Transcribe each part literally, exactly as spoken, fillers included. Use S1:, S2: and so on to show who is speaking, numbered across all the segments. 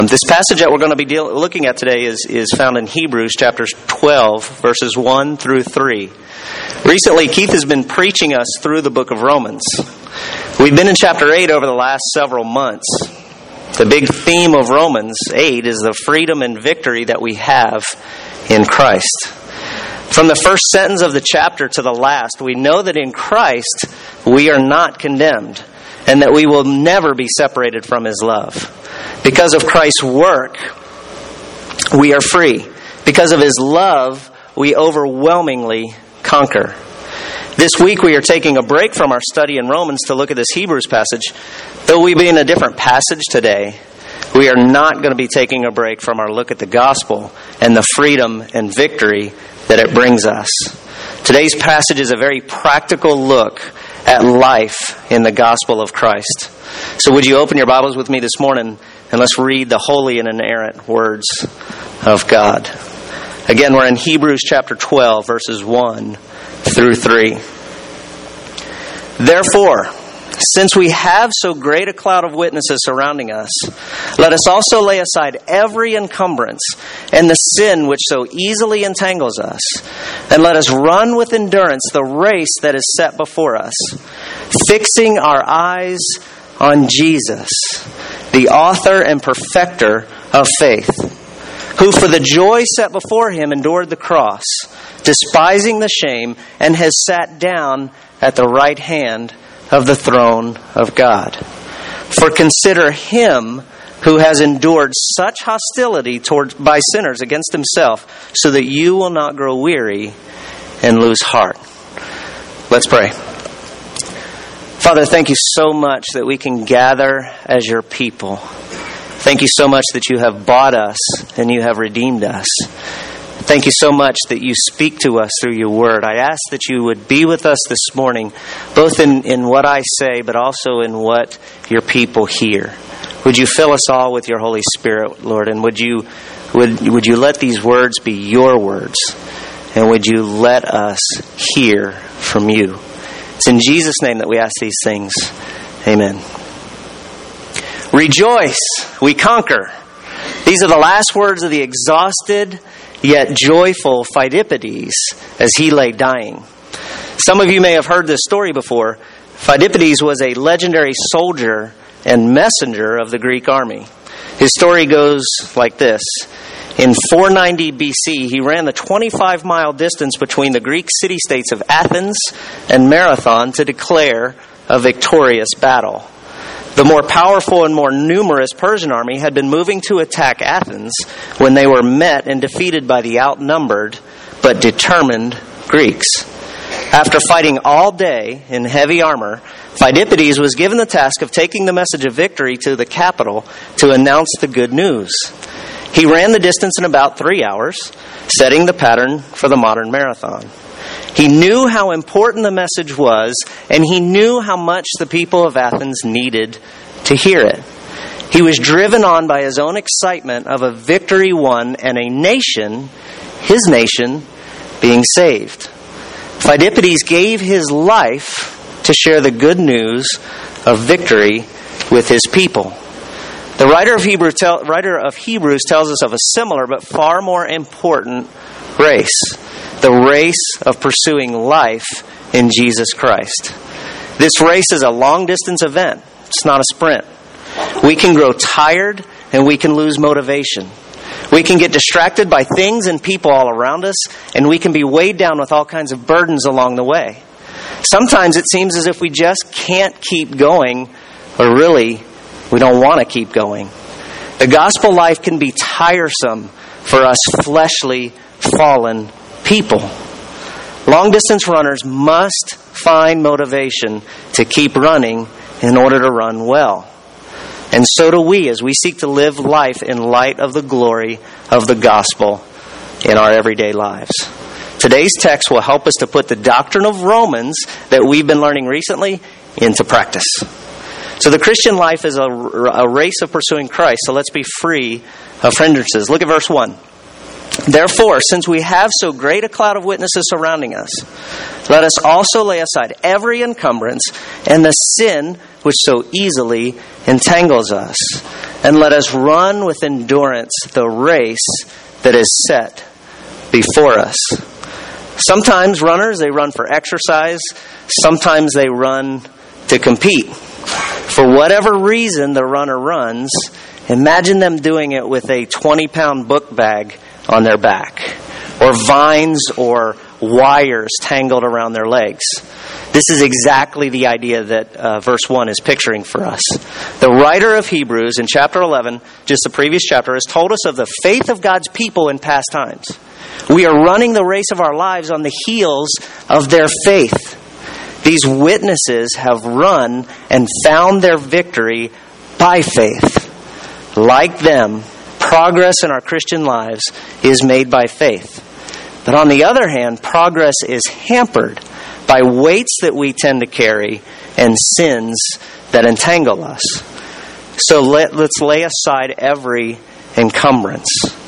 S1: This passage that we're going to be deal- looking at today is, is found in Hebrews chapter twelve, verses one through three. Recently, Keith has been preaching us through the book of Romans. We've been in chapter eight over the last several months. The big theme of Romans eight is the freedom and victory that we have in Christ. From the first sentence of the chapter to the last, we know that in Christ we are not condemned and that we will never be separated from His love. Because of Christ's work, we are free. Because of His love, we overwhelmingly conquer. This week we are taking a break from our study in Romans to look at this Hebrews passage. Though we be in a different passage today, we are not going to be taking a break from our look at the gospel and the freedom and victory that it brings us. Today's passage is a very practical look at life in the gospel of Christ. So would you open your Bibles with me this morning and let's read the holy and inerrant words of God. Again, we're in Hebrews chapter twelve, verses one through three. Therefore, since we have so great a cloud of witnesses surrounding us, let us also lay aside every encumbrance and the sin which so easily entangles us, and let us run with endurance the race that is set before us, fixing our eyes on Jesus, the author and perfecter of faith, who for the joy set before Him endured the cross, despising the shame, and has sat down at the right hand of the throne of God. For consider Him who has endured such hostility toward, by sinners against Himself, so that you will not grow weary and lose heart. Let's pray. Father, thank you so much that we can gather as your people. Thank you so much that you have bought us and you have redeemed us. Thank you so much that you speak to us through your word. I ask that you would be with us this morning, both in, in what I say, but also in what your people hear. Would you fill us all with your Holy Spirit, Lord, and would you would would you let these words be your words, and would you let us hear from you? It's in Jesus' name that we ask these things. Amen. Rejoice, we conquer. These are the last words of the exhausted yet joyful Phidippides as he lay dying. Some of you may have heard this story before. Phidippides was a legendary soldier and messenger of the Greek army. His story goes like this. In four ninety B C, he ran the twenty-five mile distance between the Greek city-states of Athens and Marathon to declare a victorious battle. The more powerful and more numerous Persian army had been moving to attack Athens when they were met and defeated by the outnumbered but determined Greeks. After fighting all day in heavy armor, Phidippides was given the task of taking the message of victory to the capital to announce the good news. He ran the distance in about three hours, setting the pattern for the modern marathon. He knew how important the message was, and he knew how much the people of Athens needed to hear it. He was driven on by his own excitement of a victory won and a nation, his nation, being saved. Phidippides gave his life to share the good news of victory with his people. The writer of, Hebrew tell, writer of Hebrews tells us of a similar but far more important race. The race of pursuing life in Jesus Christ. This race is a long-distance event. It's not a sprint. We can grow tired and we can lose motivation. We can get distracted by things and people all around us, and we can be weighed down with all kinds of burdens along the way. Sometimes it seems as if we just can't keep going, or really, we don't want to keep going. The gospel life can be tiresome for us fleshly, fallen people. Long-distance runners must find motivation to keep running in order to run well. And so do we as we seek to live life in light of the glory of the gospel in our everyday lives. Today's text will help us to put the doctrine of Romans that we've been learning recently into practice. So the Christian life is a, a race of pursuing Christ, so let's be free of hindrances. Look at verse one. Therefore, since we have so great a cloud of witnesses surrounding us, let us also lay aside every encumbrance and the sin which so easily entangles us, and let us run with endurance the race that is set before us. Sometimes runners, they run for exercise. Sometimes they run to compete. For whatever reason the runner runs, imagine them doing it with a twenty-pound book bag on their back, or vines or wires tangled around their legs. This is exactly the idea that uh, verse one is picturing for us. The writer of Hebrews in chapter eleven, just the previous chapter, has told us of the faith of God's people in past times. We are running the race of our lives on the heels of their faith. These witnesses have run and found their victory by faith. Like them, progress in our Christian lives is made by faith. But on the other hand, progress is hampered by weights that we tend to carry and sins that entangle us. So let, let's lay aside every encumbrance.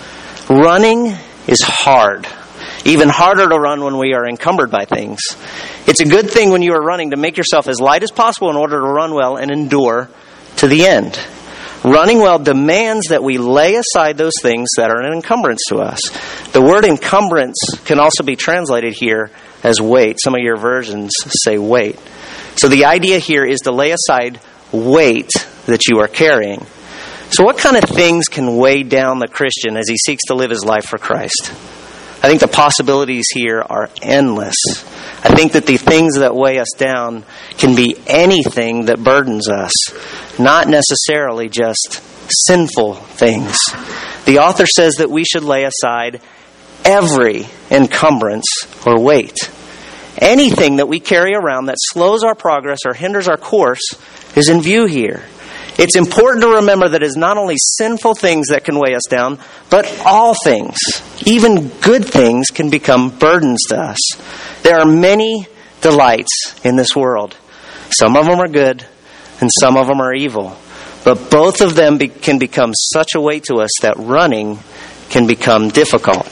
S1: Running is hard. Even harder to run when we are encumbered by things. It's a good thing when you are running to make yourself as light as possible in order to run well and endure to the end. Running well demands that we lay aside those things that are an encumbrance to us. The word encumbrance can also be translated here as weight. Some of your versions say weight. So the idea here is to lay aside weight that you are carrying. So what kind of things can weigh down the Christian as he seeks to live his life for Christ? I think the possibilities here are endless. I think that the things that weigh us down can be anything that burdens us, not necessarily just sinful things. The author says that we should lay aside every encumbrance or weight. Anything that we carry around that slows our progress or hinders our course is in view here. It's important to remember that it is not only sinful things that can weigh us down, but all things, even good things, can become burdens to us. There are many delights in this world. Some of them are good, and some of them are evil. But both of them be- can become such a weight to us that running can become difficult.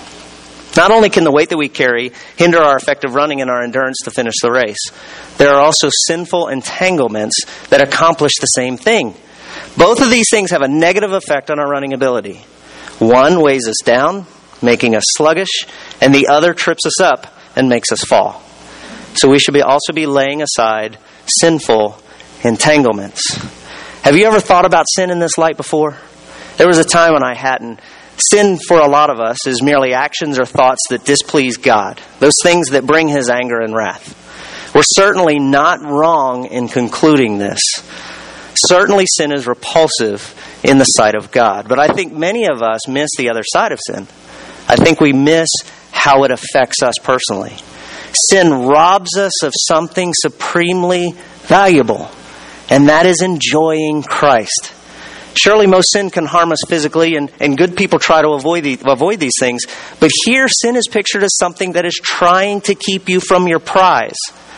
S1: Not only can the weight that we carry hinder our effective running and our endurance to finish the race, there are also sinful entanglements that accomplish the same thing. Both of these things have a negative effect on our running ability. One weighs us down, making us sluggish, and the other trips us up and makes us fall. So we should be also be laying aside sinful entanglements. Have you ever thought about sin in this light before? There was a time when I hadn't. Sin for a lot of us is merely actions or thoughts that displease God. Those things that bring His anger and wrath. We're certainly not wrong in concluding this. Certainly sin is repulsive in the sight of God. But I think many of us miss the other side of sin. I think we miss how it affects us personally. Sin robs us of something supremely valuable, and that is enjoying Christ. Surely most sin can harm us physically, and, and good people try to avoid, the, avoid these things. But here, sin is pictured as something that is trying to keep you from your prize.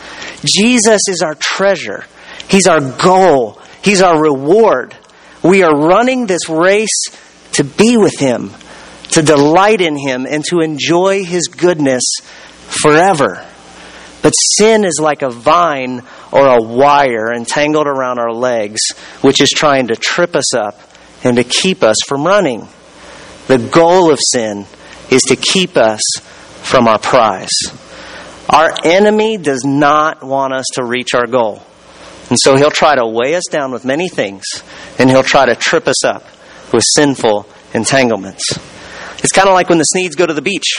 S1: Jesus is our treasure. He's our goal. He's our reward. We are running this race to be with Him, to delight in Him, and to enjoy His goodness forever. But sin is like a vine or a wire entangled around our legs, which is trying to trip us up and to keep us from running. The goal of sin is to keep us from our prize. Our enemy does not want us to reach our goal. And so he'll try to weigh us down with many things, and he'll try to trip us up with sinful entanglements. It's kind of like when the Sneeds go to the beach.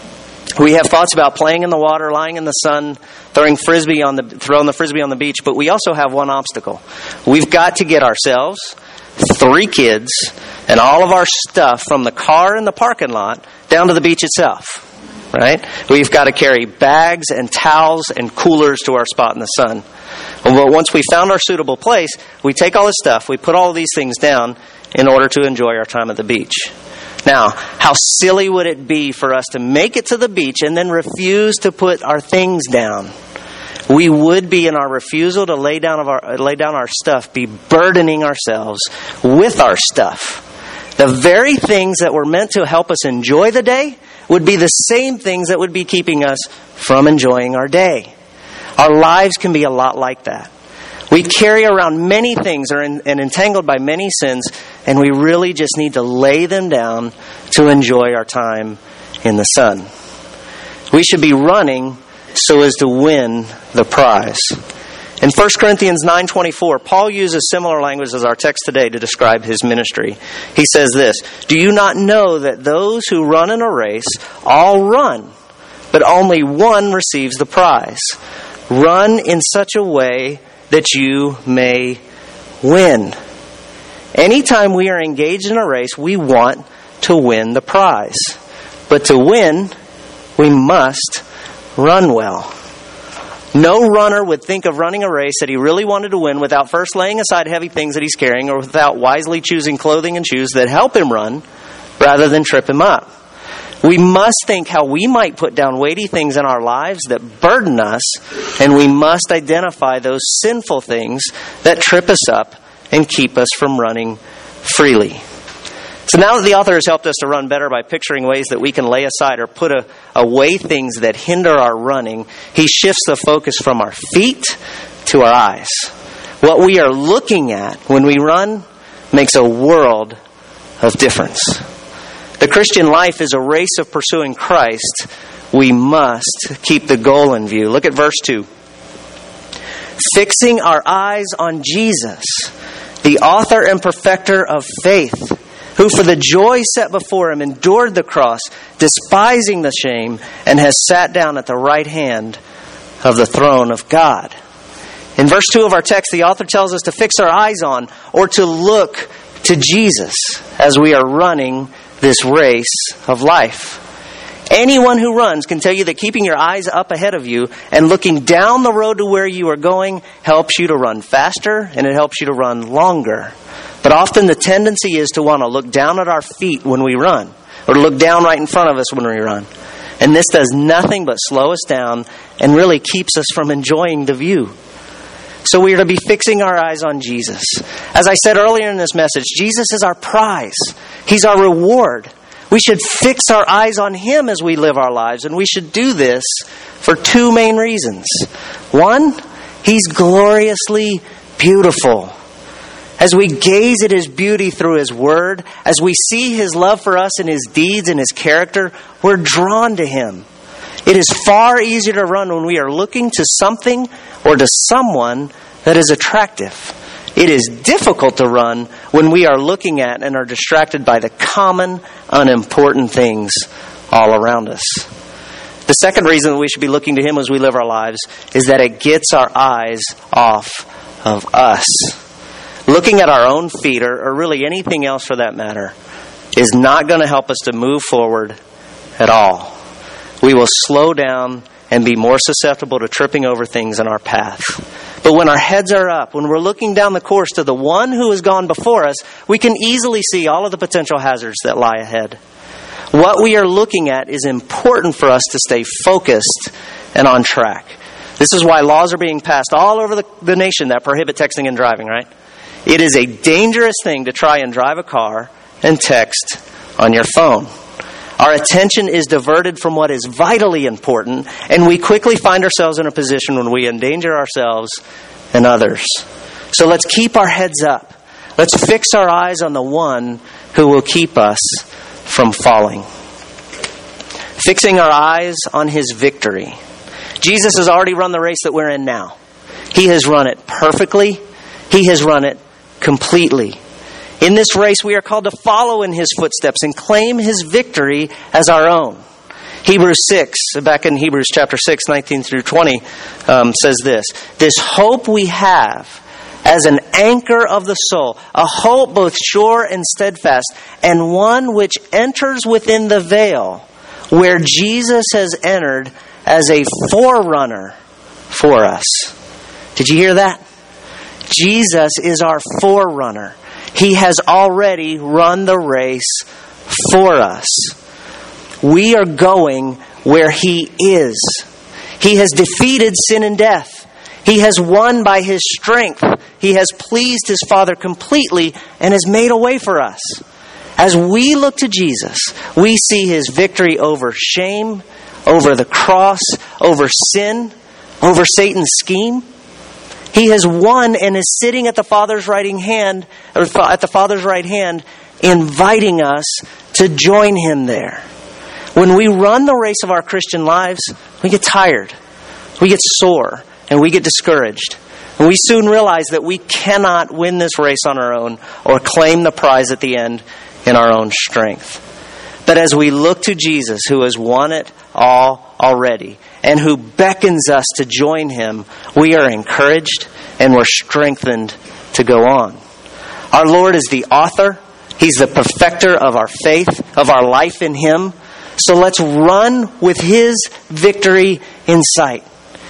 S1: We have thoughts about playing in the water, lying in the sun, throwing frisbee on the throwing the frisbee on the beach, but we also have one obstacle. We've got to get ourselves, three kids, and all of our stuff from the car in the parking lot down to the beach itself. Right? We've got to carry bags and towels and coolers to our spot in the sun. Well, once we found our suitable place, we take all this stuff, we put all of these things down in order to enjoy our time at the beach. Now, how silly would it be for us to make it to the beach and then refuse to put our things down? We would be, in our refusal to lay down of our lay down our stuff, be burdening ourselves with our stuff. The very things that were meant to help us enjoy the day would be the same things that would be keeping us from enjoying our day. Our lives can be a lot like that. We carry around many things are in, and entangled by many sins and we really just need to lay them down to enjoy our time in the sun. We should be running so as to win the prize. In First Corinthians nine twenty-four, Paul uses similar language as our text today to describe his ministry. He says this, "Do you not know that those who run in a race all run, but only one receives the prize? Run in such a way that you may win." Anytime we are engaged in a race, we want to win the prize. But to win, we must run well. No runner would think of running a race that he really wanted to win without first laying aside heavy things that he's carrying, or without wisely choosing clothing and shoes that help him run rather than trip him up. We must think how we might put down weighty things in our lives that burden us, and we must identify those sinful things that trip us up and keep us from running freely. So now that the author has helped us to run better by picturing ways that we can lay aside or put a, away things that hinder our running, he shifts the focus from our feet to our eyes. What we are looking at when we run makes a world of difference. The Christian life is a race of pursuing Christ. We must keep the goal in view. Look at verse two. Fixing our eyes on Jesus, the author and perfecter of faith, who for the joy set before him endured the cross, despising the shame, and has sat down at the right hand of the throne of God. In verse two of our text, the author tells us to fix our eyes on, or to look to Jesus as we are running this race of life. Anyone who runs can tell you that keeping your eyes up ahead of you and looking down the road to where you are going helps you to run faster, and it helps you to run longer. But often the tendency is to want to look down at our feet when we run, or to look down right in front of us when we run. And this does nothing but slow us down and really keeps us from enjoying the view. So we are to be fixing our eyes on Jesus. As I said earlier in this message, Jesus is our prize. He's our reward. We should fix our eyes on Him as we live our lives, and we should do this for two main reasons. One, He's gloriously beautiful. As we gaze at His beauty through His Word, as we see His love for us in His deeds and His character, we're drawn to Him. It is far easier to run when we are looking to something or to someone that is attractive. It is difficult to run when we are looking at and are distracted by the common, unimportant things all around us. The second reason that we should be looking to Him as we live our lives is that it gets our eyes off of us. Looking at our own feet, or, or really anything else for that matter, is not going to help us to move forward at all. We will slow down and be more susceptible to tripping over things in our path. But when our heads are up, when we're looking down the course to the one who has gone before us, we can easily see all of the potential hazards that lie ahead. What we are looking at is important for us to stay focused and on track. This is why laws are being passed all over the, the nation that prohibit texting and driving, right? It is a dangerous thing to try and drive a car and text on your phone. Our attention is diverted from what is vitally important, and we quickly find ourselves in a position when we endanger ourselves and others. So let's keep our heads up. Let's fix our eyes on the one who will keep us from falling. Fixing our eyes on His victory. Jesus has already run the race that we're in now. He has run it perfectly. He has run it completely. In this race, we are called to follow in His footsteps and claim His victory as our own. Hebrews six, back in Hebrews chapter six, nineteen through twenty, um, says this. This hope we have as an anchor of the soul, a hope both sure and steadfast, and one which enters within the veil, where Jesus has entered as a forerunner for us. Did you hear that? Jesus is our forerunner. He has already run the race for us. We are going where He is. He has defeated sin and death. He has won by His strength. He has pleased His Father completely and has made a way for us. As we look to Jesus, we see His victory over shame, over the cross, over sin, over Satan's scheme. He has won and is sitting at the Father's right hand, or at the Father's right hand, inviting us to join Him there. When we run the race of our Christian lives, we get tired, we get sore, and we get discouraged. And we soon realize that we cannot win this race on our own or claim the prize at the end in our own strength. But as we look to Jesus, who has won it all already, and who beckons us to join Him, we are encouraged and we're strengthened to go on. Our Lord is the author. He's the perfecter of our faith, of our life in Him. So let's run with His victory in sight.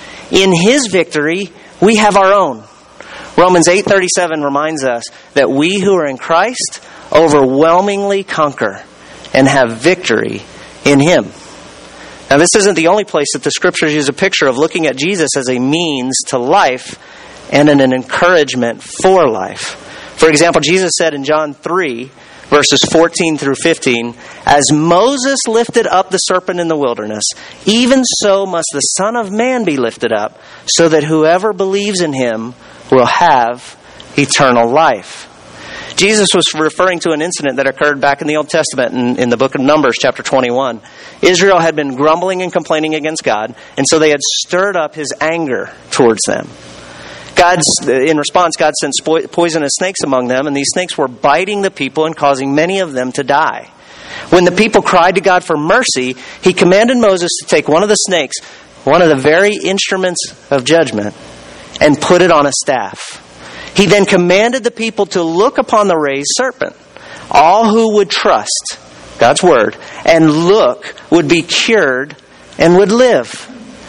S1: In His victory, we have our own. Romans eight thirty-seven reminds us that we who are in Christ overwhelmingly conquer and have victory in Him. Now, this isn't the only place that the Scriptures use a picture of looking at Jesus as a means to life and an encouragement for life. For example, Jesus said in John three, verses fourteen through fifteen, "As Moses lifted up the serpent in the wilderness, even so must the Son of Man be lifted up, so that whoever believes in Him will have eternal life." Jesus was referring to an incident that occurred back in the Old Testament in, in the book of Numbers, chapter twenty-one. Israel had been grumbling and complaining against God, and so they had stirred up His anger towards them. God's, in response, God sent spo- poisonous snakes among them, and these snakes were biting the people and causing many of them to die. When the people cried to God for mercy, He commanded Moses to take one of the snakes, one of the very instruments of judgment, and put it on a staff. He then commanded the people to look upon the raised serpent. All who would trust God's word and look would be cured and would live.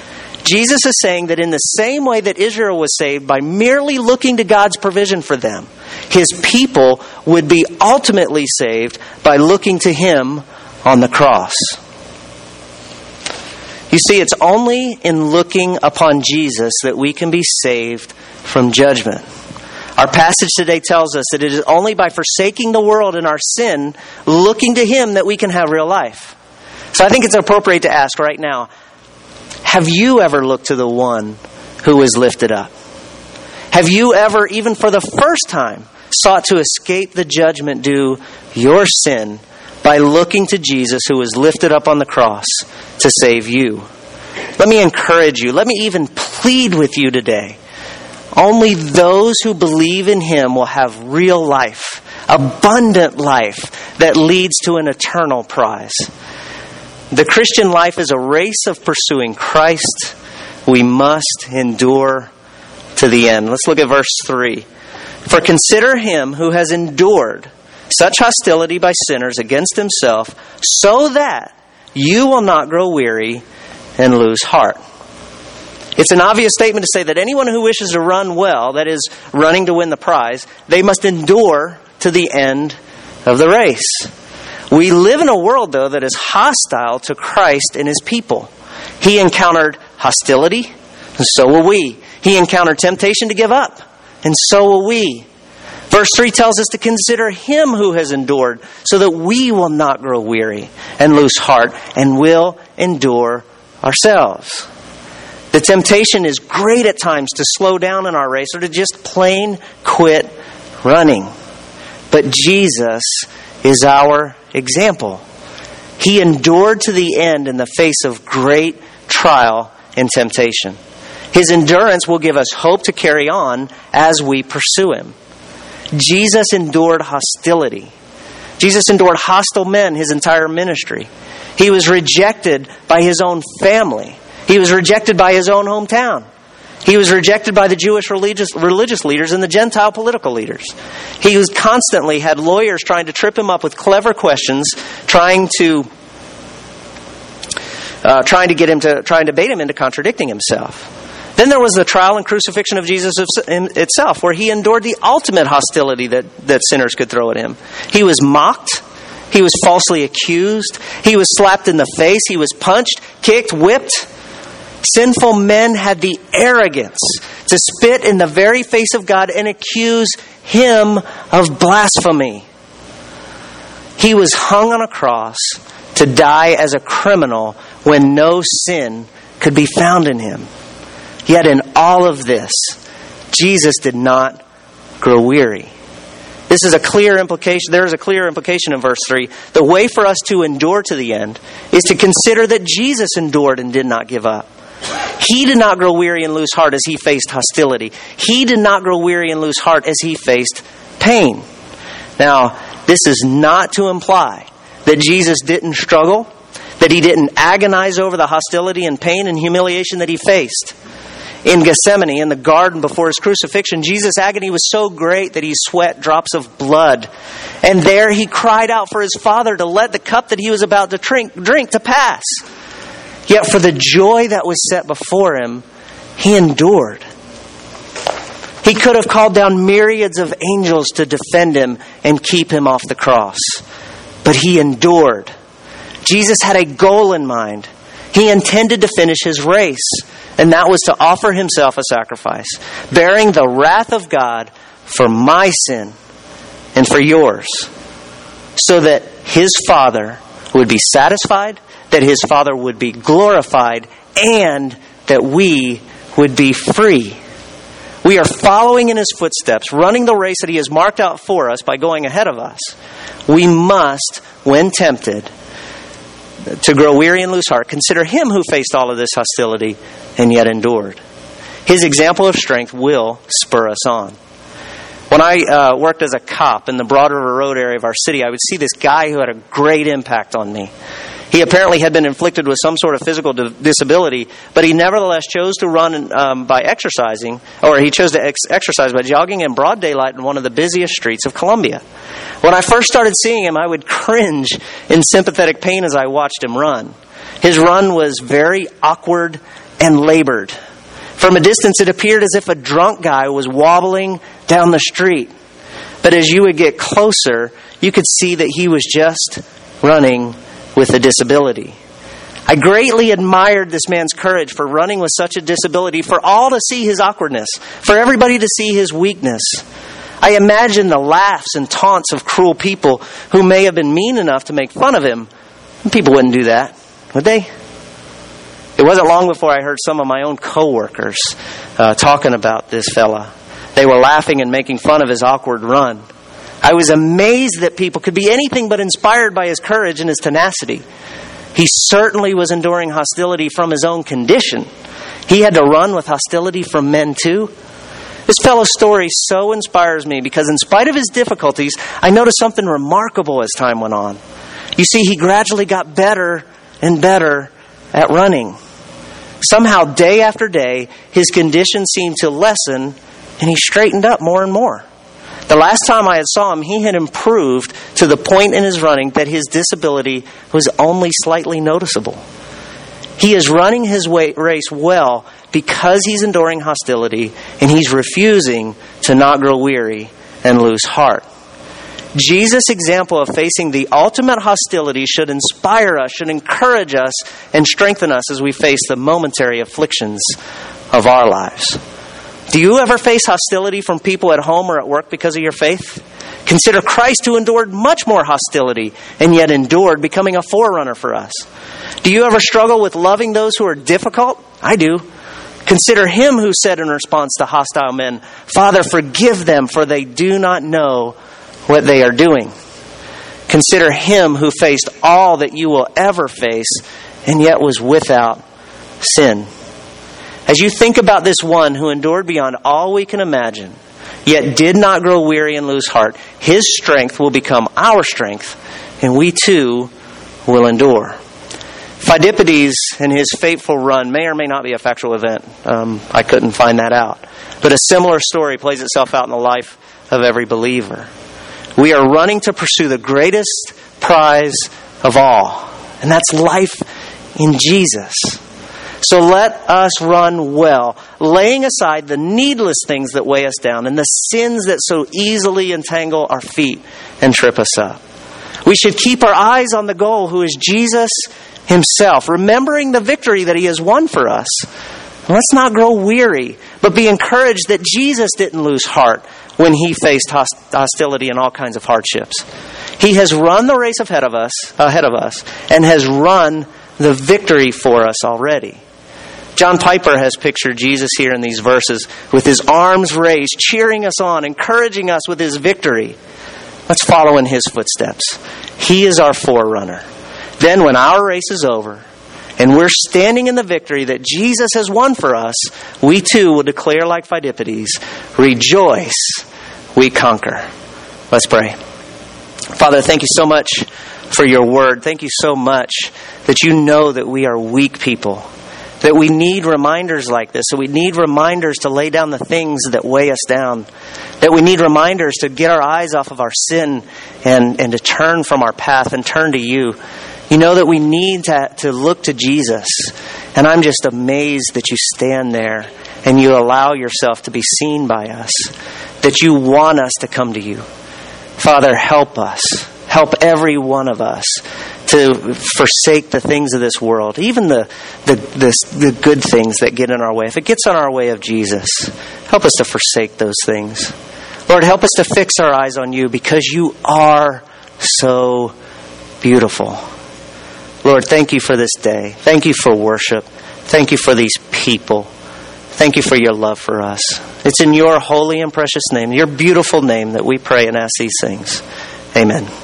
S1: Jesus is saying that in the same way that Israel was saved by merely looking to God's provision for them, His people would be ultimately saved by looking to Him on the cross. You see, it's only in looking upon Jesus that we can be saved from judgment. Our passage today tells us that it is only by forsaking the world and our sin, looking to Him, that we can have real life. So I think it's appropriate to ask right now, have you ever looked to the one who is lifted up? Have you ever, even for the first time, sought to escape the judgment due your sin by looking to Jesus who was lifted up on the cross to save you? Let me encourage you. Let me even plead with you today. Only those who believe in Him will have real life, abundant life that leads to an eternal prize. The Christian life is a race of pursuing Christ. We must endure to the end. Let's look at verse three. "For consider Him who has endured such hostility by sinners against Himself, so that you will not grow weary and lose heart." It's an obvious statement to say that anyone who wishes to run well, that is, running to win the prize, they must endure to the end of the race. We live in a world, though, that is hostile to Christ and His people. He encountered hostility, and so will we. He encountered temptation to give up, and so will we. Verse three tells us to consider Him who has endured, so that we will not grow weary and lose heart, and will endure ourselves. The temptation is great at times to slow down in our race or to just plain quit running. But Jesus is our example. He endured to the end in the face of great trial and temptation. His endurance will give us hope to carry on as we pursue Him. Jesus endured hostility. Jesus endured hostile men His entire ministry. He was rejected by His own family. He was rejected by His own hometown. He was rejected by the Jewish religious, religious leaders and the Gentile political leaders. He was constantly had lawyers trying to trip Him up with clever questions, trying to uh, trying to get him to trying to bait Him into contradicting Himself. Then there was the trial and crucifixion of Jesus itself, where He endured the ultimate hostility that, that sinners could throw at Him. He was mocked. He was falsely accused. He was slapped in the face. He was punched, kicked, whipped. Sinful men had the arrogance to spit in the very face of God and accuse Him of blasphemy. He was hung on a cross to die as a criminal when no sin could be found in Him. Yet in all of this, Jesus did not grow weary. This is a clear implication. There is a clear implication in verse three. The way for us to endure to the end is to consider that Jesus endured and did not give up. He did not grow weary and lose heart as he faced hostility. He did not grow weary and lose heart as he faced pain. Now, this is not to imply that Jesus didn't struggle, that he didn't agonize over the hostility and pain and humiliation that he faced. In Gethsemane, in the garden before his crucifixion, Jesus' agony was so great that he sweat drops of blood. And there he cried out for his Father to let the cup that he was about to drink, drink to pass. Yet for the joy that was set before him, he endured. He could have called down myriads of angels to defend him and keep him off the cross. But he endured. Jesus had a goal in mind. He intended to finish his race. And that was to offer himself a sacrifice, bearing the wrath of God for my sin and for yours, so that his Father would be satisfied, that his Father would be glorified, and that we would be free. We are following in his footsteps, running the race that he has marked out for us by going ahead of us. We must, when tempted to grow weary and lose heart, consider him who faced all of this hostility and yet endured. His example of strength will spur us on. When I uh, worked as a cop in the Broad River Road area of our city, I would see this guy who had a great impact on me. He apparently had been inflicted with some sort of physical disability, but he nevertheless chose to run um, by exercising, or he chose to ex- exercise by jogging in broad daylight in one of the busiest streets of Columbia. When I first started seeing him, I would cringe in sympathetic pain as I watched him run. His run was very awkward and labored. From a distance, it appeared as if a drunk guy was wobbling down the street. But as you would get closer, you could see that he was just running with a disability. I greatly admired this man's courage for running with such a disability, for all to see his awkwardness, for everybody to see his weakness. I imagine the laughs and taunts of cruel people who may have been mean enough to make fun of him. People wouldn't do that, would they? It wasn't long before I heard some of my own coworkers uh, talking about this fella. They were laughing and making fun of his awkward run. I was amazed that people could be anything but inspired by his courage and his tenacity. He certainly was enduring hostility from his own condition. He had to run with hostility from men too. This fellow's story so inspires me because in spite of his difficulties, I noticed something remarkable as time went on. You see, he gradually got better and better at running. Somehow, day after day, his condition seemed to lessen and he straightened up more and more. The last time I had saw him, he had improved to the point in his running that his disability was only slightly noticeable. He is running his race well because he's enduring hostility and he's refusing to not grow weary and lose heart. Jesus' example of facing the ultimate hostility should inspire us, should encourage us, and strengthen us as we face the momentary afflictions of our lives. Do you ever face hostility from people at home or at work because of your faith? Consider Christ, who endured much more hostility and yet endured, becoming a forerunner for us. Do you ever struggle with loving those who are difficult? I do. Consider him who said in response to hostile men, "Father, forgive them, for they do not know what they are doing." Consider him who faced all that you will ever face and yet was without sin. As you think about this one who endured beyond all we can imagine, yet did not grow weary and lose heart, his strength will become our strength, and we too will endure. Pheidippides and his fateful run may or may not be a factual event. Um, I couldn't find that out. But a similar story plays itself out in the life of every believer. We are running to pursue the greatest prize of all, and that's life in Jesus. So let us run well, laying aside the needless things that weigh us down and the sins that so easily entangle our feet and trip us up. We should keep our eyes on the goal, who is Jesus himself, remembering the victory that he has won for us. Let's not grow weary, but be encouraged that Jesus didn't lose heart when he faced hostility and all kinds of hardships. He has run the race ahead of us, ahead of us, and has run the victory for us already. John Piper has pictured Jesus here in these verses with his arms raised, cheering us on, encouraging us with his victory. Let's follow in his footsteps. He is our forerunner. Then when our race is over and we're standing in the victory that Jesus has won for us, we too will declare like Pheidippides, rejoice, we conquer. Let's pray. Father, thank you so much for your word. Thank you so much that you know that we are weak people, that we need reminders like this, that we need reminders to lay down the things that weigh us down, that we need reminders to get our eyes off of our sin and, and to turn from our path and turn to you. You know that we need to, to look to Jesus. And I'm just amazed that you stand there and you allow yourself to be seen by us, that you want us to come to you. Father, help us. Help every one of us to forsake the things of this world, even the, the, the, the good things that get in our way. If it gets in our way of Jesus, help us to forsake those things. Lord, help us to fix our eyes on you because you are so beautiful. Lord, thank you for this day. Thank you for worship. Thank you for these people. Thank you for your love for us. It's in your holy and precious name, your beautiful name, that we pray and ask these things. Amen.